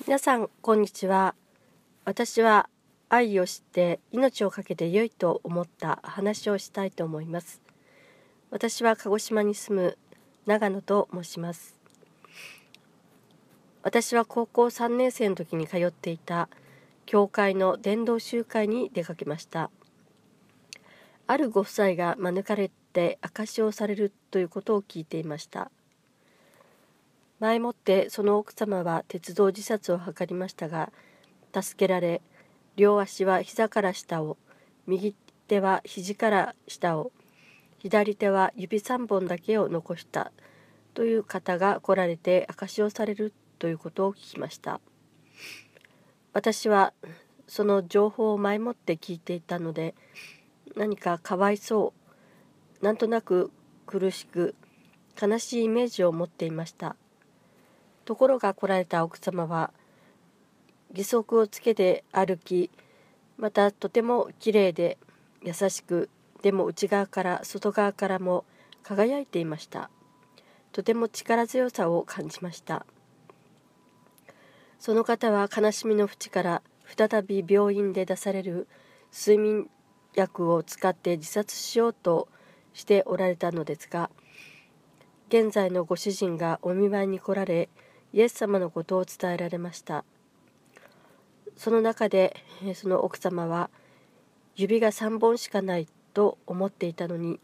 皆さんこんにちは。私は愛を知って命をかけて良いと思った話をしたいと思います。私は鹿児島に住む長野と申します。私は高校3年生の時に通っていた教会の伝道集会に出かけました。あるご夫妻が招かれて証しをされるということを聞いていました。前もってその奥様は鉄道自殺を図りましたが、助けられ、両足は膝から下を、右手は肘から下を、左手は指3本だけを残したという方が来られて証しをされるということを聞きました。私はその情報を前もって聞いていたので、何かかわいそう、なんとなく苦しく悲しいイメージを持っていました。ところが来られた奥様は義足をつけて歩き、またとてもきれいで優しく、でも内側から外側からも輝いていました。とても力強さを感じました。その方は悲しみの淵から再び病院で出される睡眠薬を使って自殺しようとしておられたのですが、現在のご主人がお見舞いに来られ、イエス様のことを伝えられました。その中でその奥様は、指が3本しかないと思っていたのに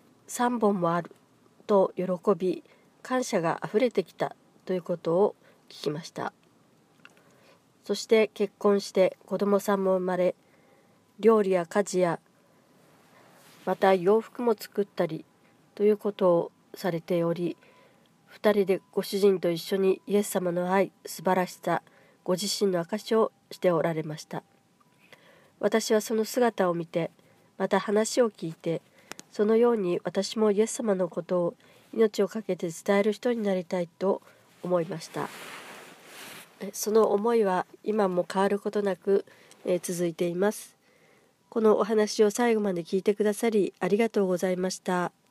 3本もあると喜び、感謝があふれてきたということを聞きました。そして結婚して子供さんも生まれ、料理や家事やまた洋服も作ったりということをされており、2人でご主人と一緒にイエス様の愛、素晴らしさ、ご自身の証しをしておられました。私はその姿を見て、また話を聞いて、そのように私もイエス様のことを命を懸けて伝える人になりたいと思いました。その思いは今も変わることなく、続いています。このお話を最後まで聞いてくださりありがとうございました。